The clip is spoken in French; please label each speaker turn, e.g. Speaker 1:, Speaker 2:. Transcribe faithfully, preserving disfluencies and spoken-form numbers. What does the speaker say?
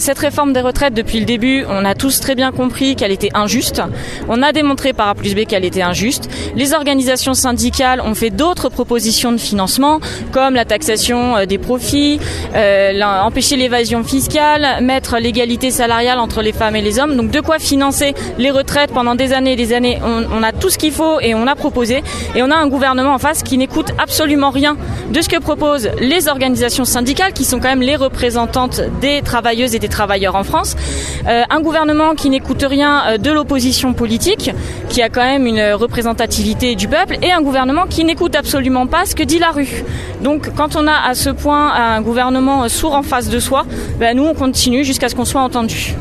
Speaker 1: cette réforme des retraites, depuis le début, on a tous très bien compris qu'elle était injuste. On a démontré par A plus B qu'elle était injuste. Les organisations syndicales ont fait d'autres propositions de financement, comme la taxation des profits, euh, empêcher l'évasion fiscale, mettre l'égalité salariale entre les femmes et les hommes. Donc de quoi financer les retraites pendant des années et des années. On, on a tout ce qu'il faut et on a proposé. Et on a un gouvernement en face qui n'écoute absolument rien de ce que proposent les organisations syndicales, qui sont quand même les représentantes des travailleuses et des travailleurs en France. Euh, un gouvernement qui n'écoute rien de l'opposition politique, qui a quand même une représentativité du peuple, et un gouvernement qui n'écoute absolument pas ce que dit la rue. Donc quand on a à ce point un gouvernement sourd en face de soi, ben nous on continue jusqu'à ce qu'on soit entendu.